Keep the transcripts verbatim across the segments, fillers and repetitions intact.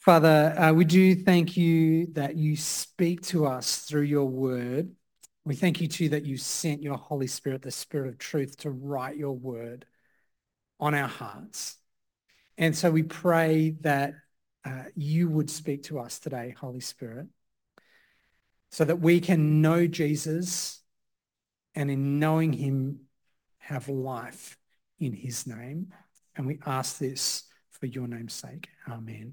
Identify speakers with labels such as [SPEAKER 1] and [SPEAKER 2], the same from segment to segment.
[SPEAKER 1] Father, uh, we do thank you that you speak to us through your word. We thank you too that you sent your Holy Spirit, the Spirit of truth, to write your word on our hearts. And so we pray that uh, you would speak to us today, Holy Spirit, so that we can know Jesus and in knowing him have life in his name. And we ask this for your name's sake. Amen.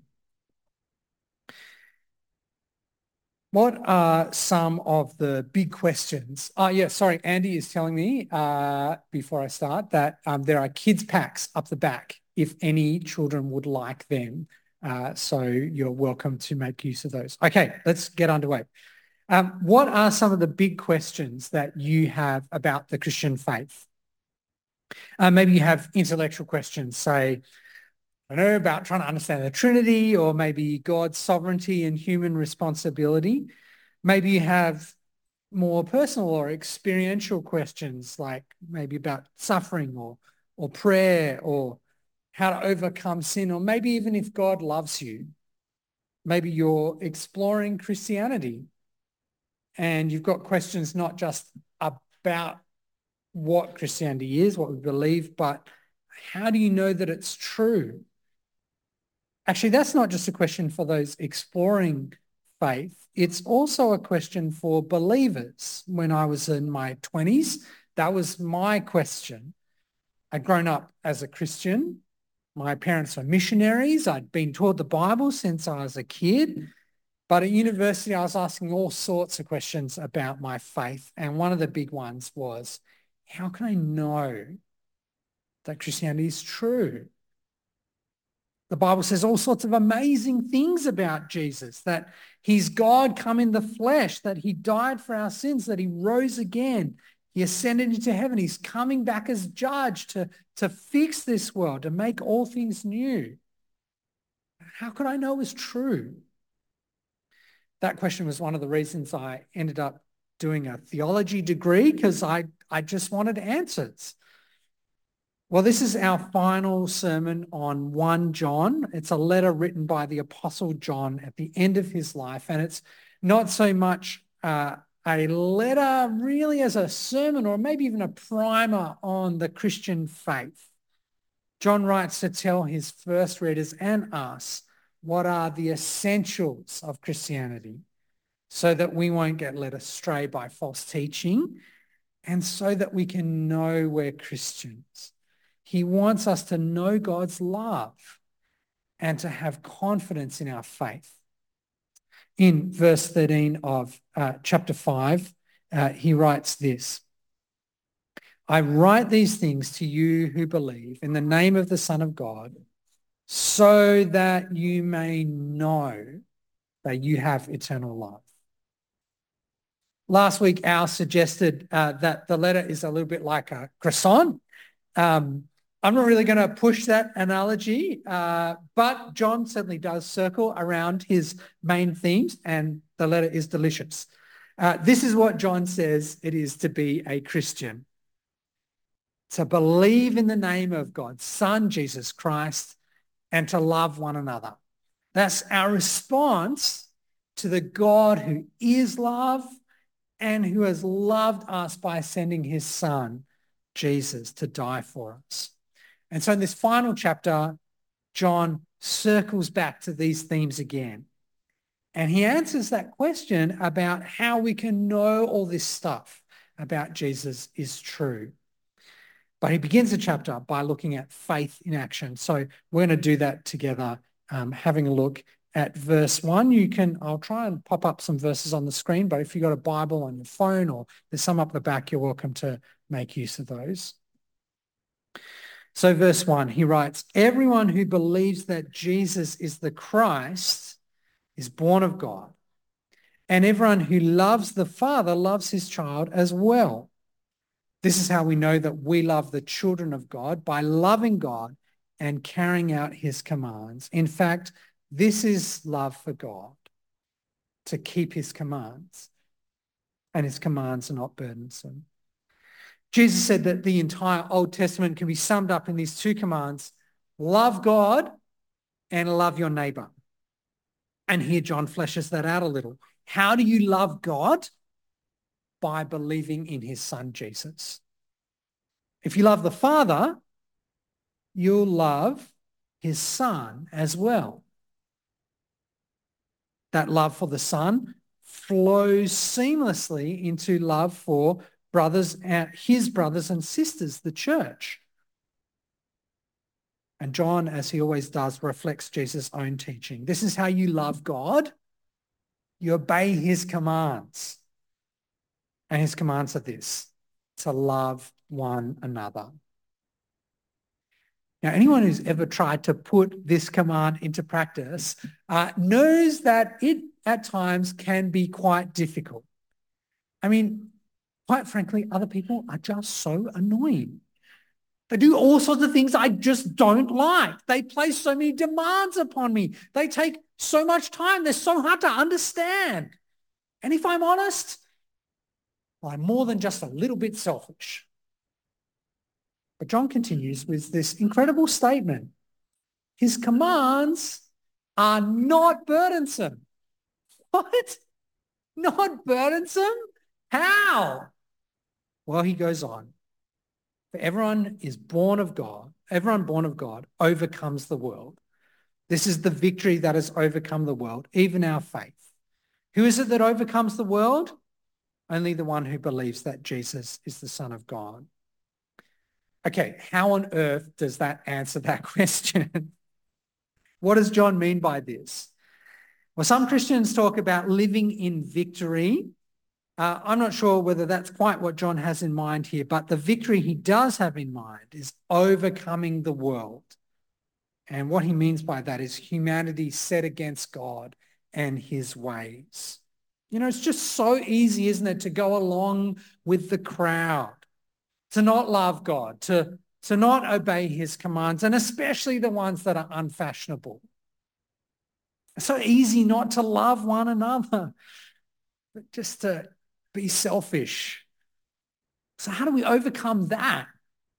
[SPEAKER 1] What are some of the big questions? Oh, yeah, sorry, Andy is telling me uh, before I start that um, there are kids packs up the back if any children would like them. Uh, so you're welcome to make use of those. Okay, let's get underway. Um, what are some of the big questions that you have about the Christian faith? Uh, maybe you have intellectual questions, say, I don't know, about trying to understand the Trinity, or maybe God's sovereignty and human responsibility. Maybe you have more personal or experiential questions, like maybe about suffering or, or prayer or how to overcome sin, or maybe even if God loves you. Maybe you're exploring Christianity and you've got questions not just about what Christianity is, what we believe, but how do you know that it's true? Actually, that's not just a question for those exploring faith. It's also a question for believers. When I was in my twenties, that was my question. I'd grown up as a Christian. My parents were missionaries. I'd been taught the Bible since I was a kid. But at university, I was asking all sorts of questions about my faith. And one of the big ones was, how can I know that Christianity is true? The Bible says all sorts of amazing things about Jesus, that he's God come in the flesh, that he died for our sins, that he rose again. He ascended into heaven. He's coming back as judge to, to fix this world, to make all things new. How could I know it was true? That question was one of the reasons I ended up doing a theology degree, because I, I just wanted answers. Well, this is our final sermon on First John. It's a letter written by the Apostle John at the end of his life, and it's not so much uh, a letter really as a sermon or maybe even a primer on the Christian faith. John writes to tell his first readers and us what are the essentials of Christianity so that we won't get led astray by false teaching and so that we can know we're Christians. He wants us to know God's love and to have confidence in our faith. In verse thirteen of uh, chapter five, uh, he writes this, I write these things to you who believe in the name of the Son of God, so that you may know that you have eternal life. Last week, Al suggested uh, that the letter is a little bit like a croissant. Um, I'm not really going to push that analogy, uh, but John certainly does circle around his main themes, and the letter is delicious. Uh, this is what John says it is to be a Christian. To believe in the name of God's Son, Jesus Christ, and to love one another. That's our response to the God who is love and who has loved us by sending his Son, Jesus, to die for us. And so in this final chapter, John circles back to these themes again. And he answers that question about how we can know all this stuff about Jesus is true. But he begins the chapter by looking at faith in action. So we're going to do that together, um, having a look at verse one. You can, I'll try and pop up some verses on the screen, but if you've got a Bible on your phone or there's some up the back, you're welcome to make use of those. So verse one, he writes, everyone who believes that Jesus is the Christ is born of God, and everyone who loves the Father loves his child as well. This is how we know that we love the children of God, by loving God and carrying out his commands. In fact, this is love for God, to keep his commands, and his commands are not burdensome. Jesus said that the entire Old Testament can be summed up in these two commands: love God and love your neighbor. And here John fleshes that out a little. How do you love God? By believing in his son, Jesus. If you love the Father, you'll love his son as well. That love for the Son flows seamlessly into love for brothers, his brothers and sisters, the church. And John, as he always does, reflects Jesus' own teaching. This is how you love God. You obey his commands. And his commands are this: to love one another. Now, anyone who's ever tried to put this command into practice uh, knows that it at times can be quite difficult. I mean, quite frankly, other people are just so annoying. They do all sorts of things I just don't like. They place so many demands upon me. They take so much time. They're so hard to understand. And if I'm honest, well, I'm more than just a little bit selfish. But John continues with this incredible statement. His commands are not burdensome. What? Not burdensome? How? Well, he goes on. For everyone is born of God, everyone born of God overcomes the world. This is the victory that has overcome the world, even our faith. Who is it that overcomes the world? Only the one who believes that Jesus is the Son of God. Okay, how on earth does that answer that question? What does John mean by this? Well, some Christians talk about living in victory. Uh, I'm not sure whether that's quite what John has in mind here, but the victory he does have in mind is overcoming the world. And what he means by that is humanity set against God and his ways. You know, it's just so easy, isn't it, to go along with the crowd, to not love God, to, to not obey his commands, and especially the ones that are unfashionable. It's so easy not to love one another, but just to be selfish. So how do we overcome that?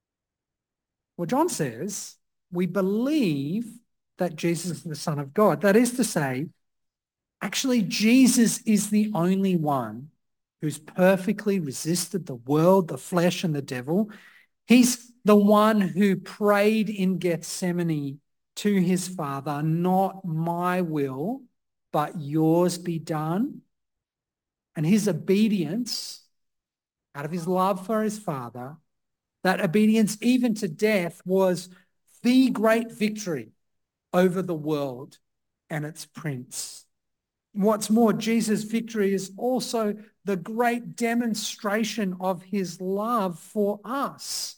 [SPEAKER 1] Well, John says we believe that Jesus is the Son of God. That is to say, actually, Jesus is the only one who's perfectly resisted the world, the flesh, and the devil. He's the one who prayed in Gethsemane to his Father, not my will, but yours be done. And his obedience, out of his love for his Father, that obedience even to death was the great victory over the world and its prince. What's more, Jesus' victory is also the great demonstration of his love for us.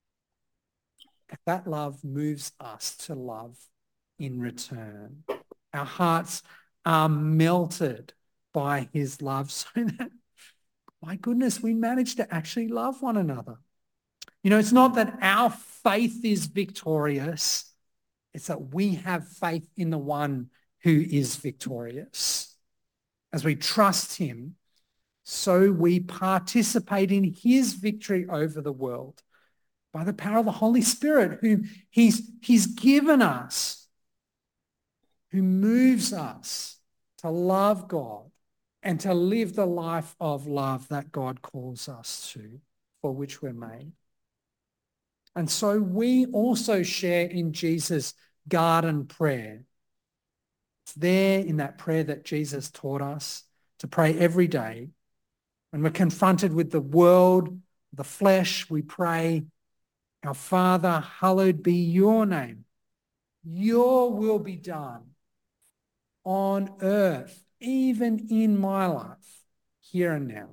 [SPEAKER 1] That love moves us to love in return. Our hearts are melted by his love so that, my goodness, we manage to actually love one another. You know, it's not that our faith is victorious. It's that we have faith in the one who is victorious. As we trust him, so we participate in his victory over the world by the power of the Holy Spirit, whom he's, he's given us, who moves us to love God and to live the life of love that God calls us to, for which we're made. And so we also share in Jesus' garden prayer. It's there in that prayer that Jesus taught us to pray every day. When we're confronted with the world, the flesh, we pray, our Father, hallowed be your name. Your will be done on earth, even in my life, here and now.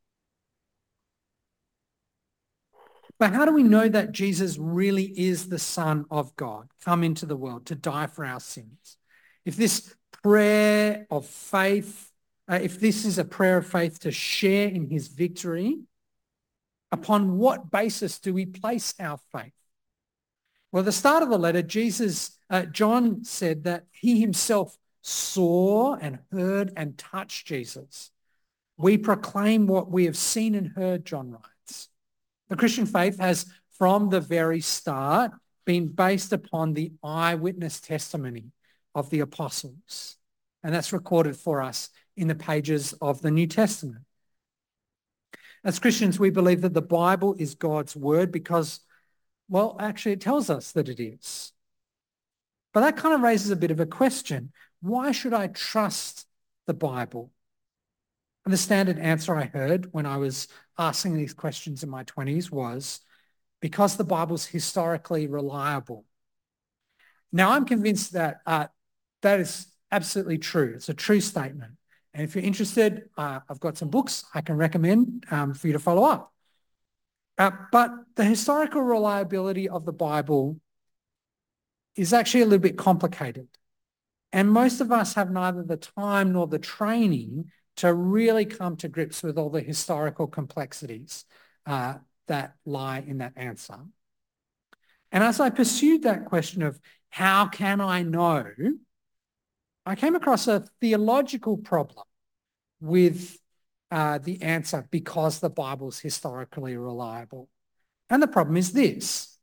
[SPEAKER 1] But how do we know that Jesus really is the Son of God, come into the world to die for our sins? If this prayer of faith, uh, if this is a prayer of faith to share in his victory, upon what basis do we place our faith? Well, at the start of the letter, Jesus, uh, John said that he himself saw and heard and touched Jesus. We proclaim what we have seen and heard, John writes. The Christian faith has, from the very start, been based upon the eyewitness testimony of the apostles. And that's recorded for us in the pages of the New Testament. As Christians, we believe that the Bible is God's word because, well, actually it tells us that it is. But that kind of raises a bit of a question. Why should I trust the Bible? And the standard answer I heard when I was asking these questions in my twenties was because the Bible's historically reliable. Now, I'm convinced that uh, that is absolutely true. It's a true statement. And if you're interested, uh, I've got some books I can recommend um, for you to follow up. Uh, but the historical reliability of the Bible is actually a little bit complicated. And most of us have neither the time nor the training to really come to grips with all the historical complexities uh, that lie in that answer. And as I pursued that question of how can I know, I came across a theological problem with uh, the answer because the Bible's historically reliable. And the problem is this.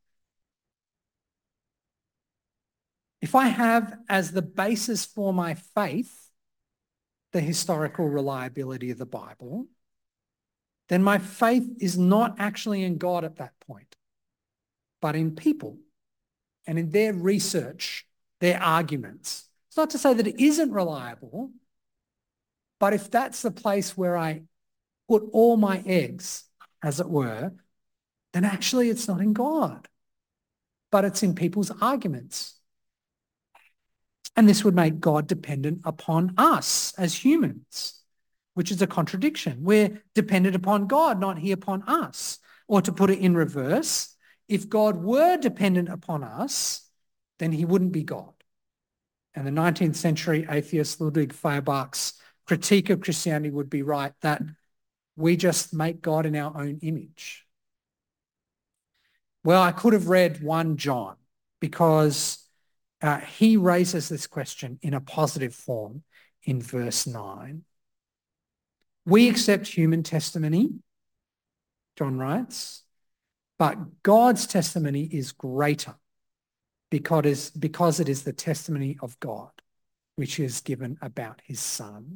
[SPEAKER 1] If I have as the basis for my faith the historical reliability of the Bible, then my faith is not actually in God at that point, but in people and in their research, their arguments. It's not to say that it isn't reliable, but if that's the place where I put all my eggs, as it were, then actually it's not in God, but it's in people's arguments. And this would make God dependent upon us as humans, which is a contradiction. We're dependent upon God, not he upon us. Or to put it in reverse, if God were dependent upon us, then he wouldn't be God. And the nineteenth century atheist Ludwig Feuerbach's critique of Christianity would be right, that we just make God in our own image. Well, I could have read First John because uh, he raises this question in a positive form in verse nine. We accept human testimony, John writes, but God's testimony is greater because, because it is the testimony of God, which is given about his Son.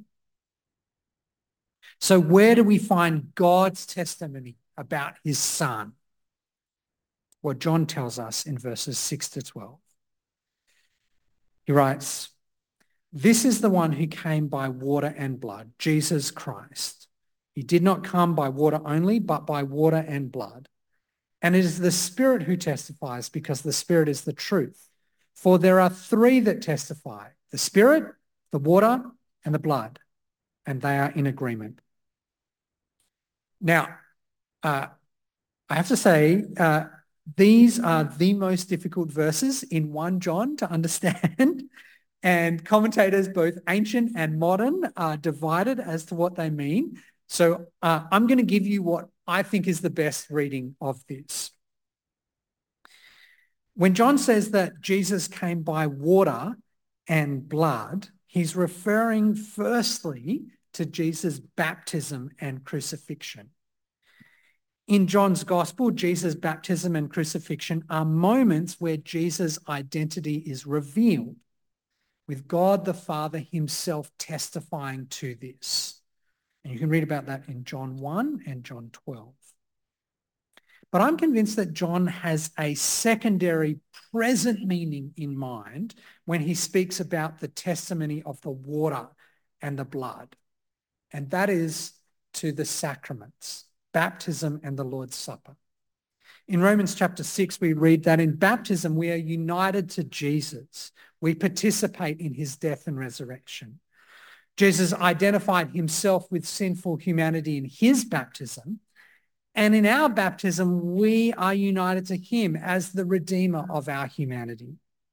[SPEAKER 1] So where do we find God's testimony about his Son? Well, John tells us in verses six to twelve. He writes, "This is the one who came by water and blood, Jesus Christ. He did not come by water only, but by water and blood. And it is the Spirit who testifies, because the Spirit is the truth. For there are three that testify, the Spirit, the water, and the blood, and they are in agreement." Now, uh, I have to say, uh, these are the most difficult verses in First John to understand, and commentators, both ancient and modern, are divided as to what they mean. So uh, I'm going to give you what I think is the best reading of this. When John says that Jesus came by water and blood, he's referring firstly to Jesus' baptism and crucifixion. In John's gospel, Jesus' baptism and crucifixion are moments where Jesus' identity is revealed, with God the Father himself testifying to this. And you can read about that in John one and John twelve. But I'm convinced that John has a secondary present meaning in mind when he speaks about the testimony of the water and the blood. And that is to the sacraments, baptism and the Lord's Supper. In Romans chapter six, we read that in baptism, we are united to Jesus. We participate in his death and resurrection. Jesus identified himself with sinful humanity in his baptism. And in our baptism, we are united to him as the Redeemer of our humanity.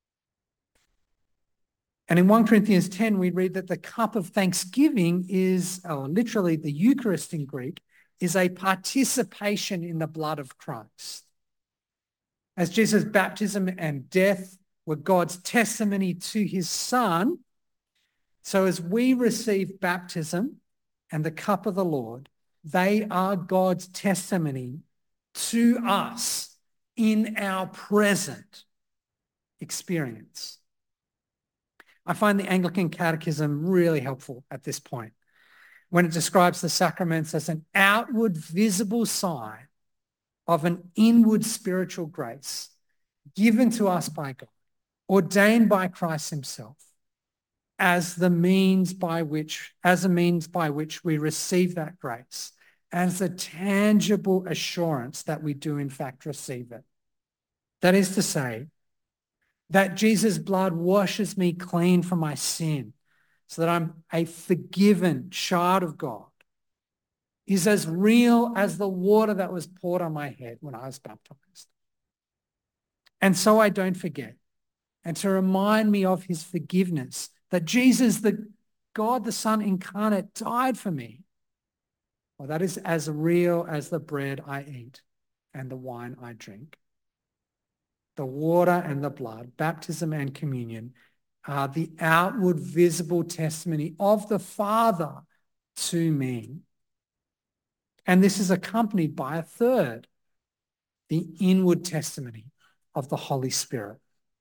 [SPEAKER 1] And in First Corinthians ten, we read that the cup of thanksgiving is, or literally the Eucharist in Greek, is a participation in the blood of Christ. As Jesus' baptism and death were God's testimony to his Son, so as we receive baptism and the cup of the Lord, they are God's testimony to us in our present experience. I find the Anglican Catechism really helpful at this point when it describes the sacraments as an outward visible sign of an inward spiritual grace given to us by God, ordained by Christ himself as the means by which, as a means by which we receive that grace, as a tangible assurance that we do in fact receive it. That is to say, that Jesus' blood washes me clean from my sin so that I'm a forgiven child of God is as real as the water that was poured on my head when I was baptized. And so I don't forget. And to remind me of his forgiveness, that Jesus, the God, the Son incarnate, died for me. Well, that is as real as the bread I eat and the wine I drink. The water and the blood, baptism and communion, are the outward visible testimony of the Father to me. And this is accompanied by a third, the inward testimony of the Holy Spirit.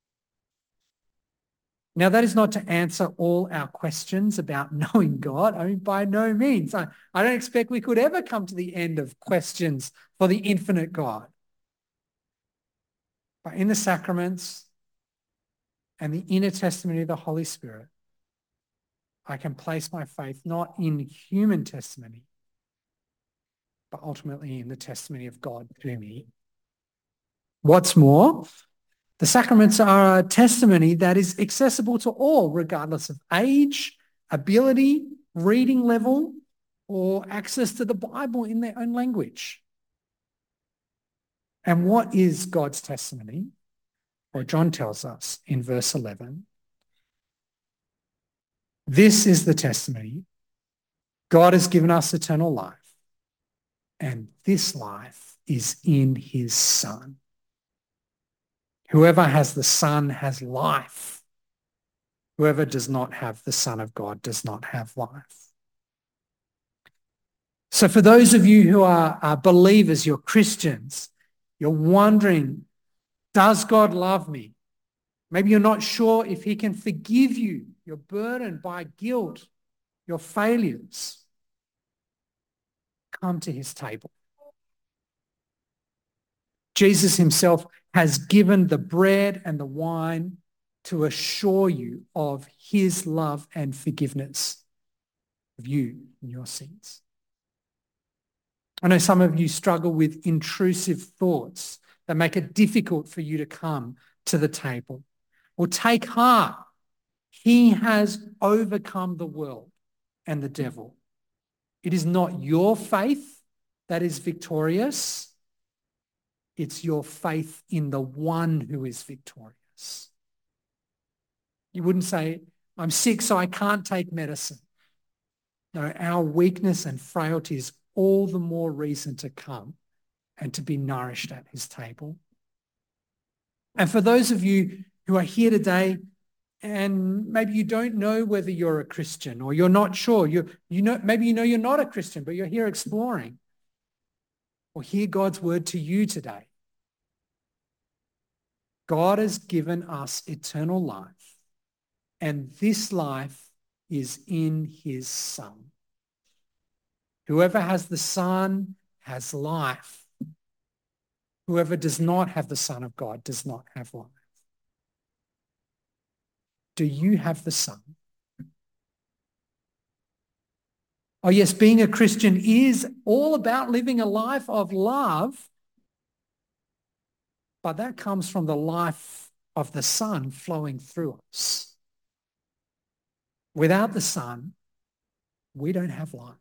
[SPEAKER 1] Now, that is not to answer all our questions about knowing God. I mean, by no means. I, I don't expect we could ever come to the end of questions for the infinite God. But in the sacraments and the inner testimony of the Holy Spirit, I can place my faith not in human testimony, but ultimately in the testimony of God to me. What's more, the sacraments are a testimony that is accessible to all, regardless of age, ability, reading level, or access to the Bible in their own language. And what is God's testimony? Well, John tells us in verse eleven, this is the testimony. God has given us eternal life, and this life is in his Son. Whoever has the Son has life. Whoever does not have the Son of God does not have life. So for those of you who are, are believers, you're Christians, you're wondering, does God love me? Maybe you're not sure if he can forgive you. You're burdened by guilt, your failures. Come to his table. Jesus himself has given the bread and the wine to assure you of his love and forgiveness of you and your sins. I know some of you struggle with intrusive thoughts that make it difficult for you to come to the table. Well, take heart. He has overcome the world and the devil. It is not your faith that is victorious. It's your faith in the one who is victorious. You wouldn't say, I'm sick, so I can't take medicine. No, our weakness and frailty is all the more reason to come and to be nourished at his table. And for those of you who are here today and maybe you don't know whether you're a Christian or you're not sure, you you know maybe you know you're not a Christian, but you're here exploring. Well, hear God's word to you today. God has given us eternal life, and this life is in his Son. Whoever has the Son has life. Whoever does not have the Son of God does not have life. Do you have the Son? Oh yes, being a Christian is all about living a life of love, but that comes from the life of the Son flowing through us. Without the Son, we don't have life.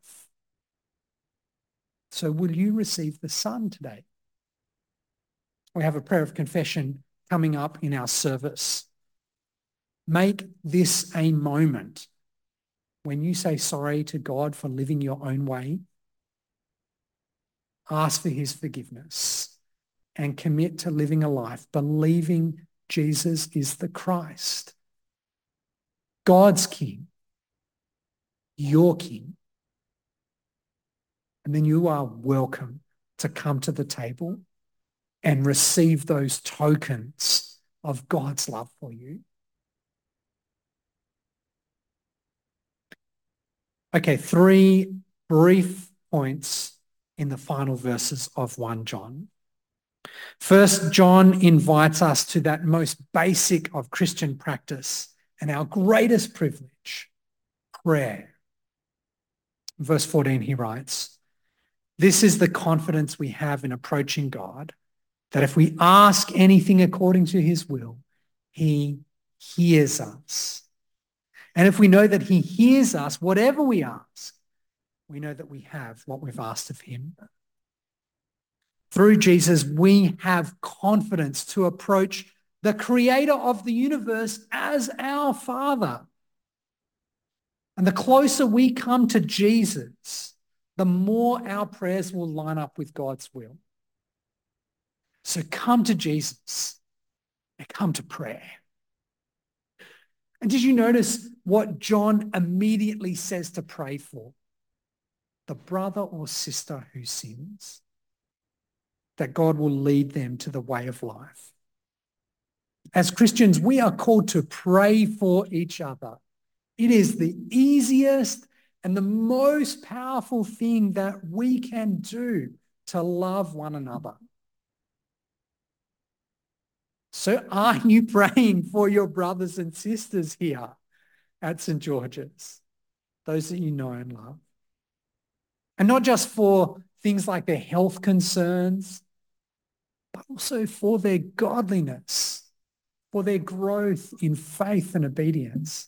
[SPEAKER 1] So will you receive the Son today? We have a prayer of confession coming up in our service. Make this a moment when you say sorry to God for living your own way. Ask for his forgiveness and commit to living a life believing Jesus is the Christ, God's King, your King. And then you are welcome to come to the table and receive those tokens of God's love for you. Okay, three brief points in the final verses of First John. First, John invites us to that most basic of Christian practice and our greatest privilege, prayer. Verse fourteen, he writes, "This is the confidence we have in approaching God, that if we ask anything according to his will, he hears us. And if we know that he hears us, whatever we ask, we know that we have what we've asked of him." Through Jesus, we have confidence to approach the creator of the universe as our Father. And the closer we come to Jesus, the more our prayers will line up with God's will. So come to Jesus and come to prayer. And did you notice what John immediately says to pray for? The brother or sister who sins, that God will lead them to the way of life. As Christians, we are called to pray for each other. It is the easiest and the most powerful thing that we can do to love one another. So are you praying for your brothers and sisters here at Saint George's, those that you know and love? And not just for things like their health concerns, but also for their godliness, for their growth in faith and obedience.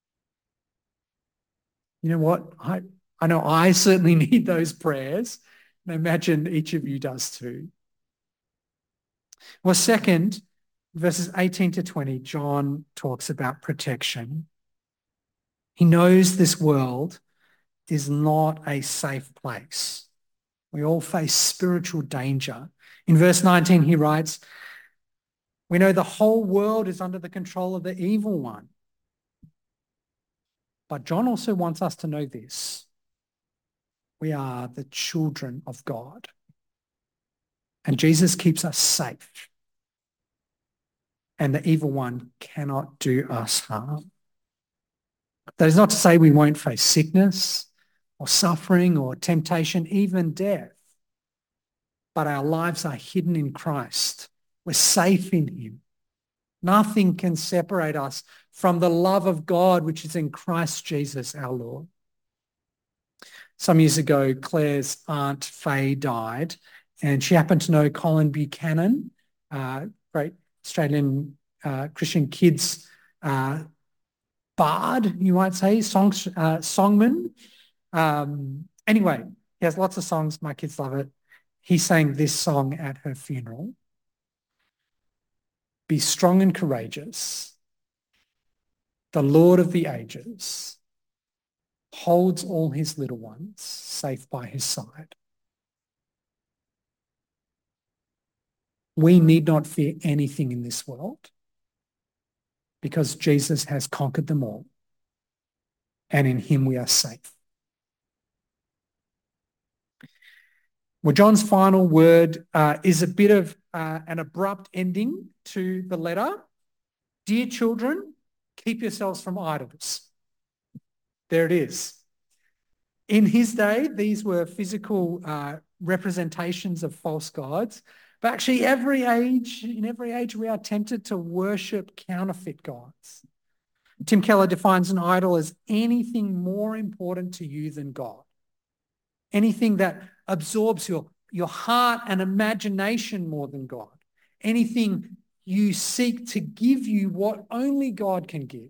[SPEAKER 1] You know what? I, I know I certainly need those prayers, and I imagine each of you does too. Well, second, verses eighteen to twenty, John talks about protection. He knows this world is not a safe place. We all face spiritual danger. In verse nineteen, he writes, "We know the whole world is under the control of the evil one." But John also wants us to know this. We are the children of God. And Jesus keeps us safe. And the evil one cannot do us harm. That is not to say we won't face sickness or suffering or temptation, even death. But our lives are hidden in Christ. We're safe in him. Nothing can separate us from the love of God, which is in Christ Jesus our Lord. Some years ago, Claire's aunt Faye died, and she happened to know Colin Buchanan, uh, great Australian uh, Christian kids uh, bard, you might say, song, uh, songman. Um, anyway, he has lots of songs. My kids love it. He sang this song at her funeral. "Be strong and courageous. The Lord of the ages holds all his little ones safe by his side." We need not fear anything in this world because Jesus has conquered them all, and in him we are safe. Well, John's final word uh, is a bit of uh, an abrupt ending to the letter. "Dear children, keep yourselves from idols." There it is. In his day, these were physical uh, representations of false gods. But actually, every age, in every age, we are tempted to worship counterfeit gods. Tim Keller defines an idol as anything more important to you than God. Anything that absorbs your, your heart and imagination more than God. Anything you seek to give you what only God can give.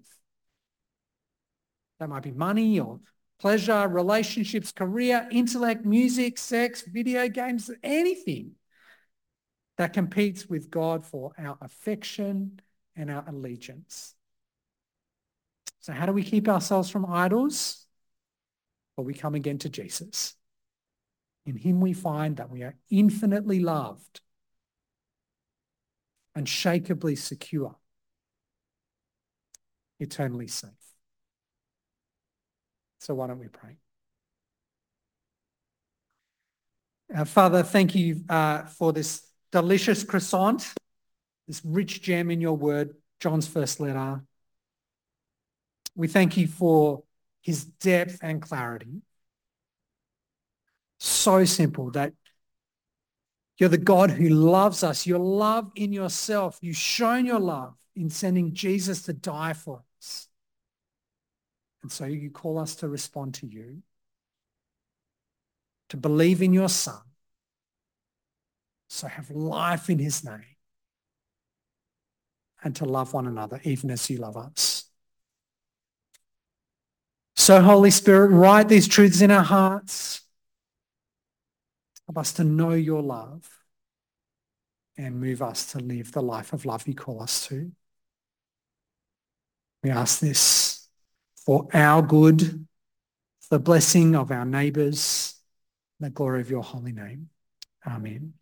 [SPEAKER 1] That might be money or pleasure, relationships, career, intellect, music, sex, video games, anything that competes with God for our affection and our allegiance. So how do we keep ourselves from idols? Well, we come again to Jesus. In him we find that we are infinitely loved, unshakably secure, eternally safe. So why don't we pray? Uh, Father, thank you uh, for this delicious croissant, this rich gem in your word, John's first letter. We thank you for his depth and clarity. So simple that you're the God who loves us. Your love in yourself. You've shown your love in sending Jesus to die for us. And so you call us to respond to you, to believe in your Son, so have life in his name, and to love one another even as you love us. So Holy Spirit, write these truths in our hearts. Help us to know your love and move us to live the life of love you call us to. We ask this for our good, the blessing of our neighbours, the glory of your holy name. Amen.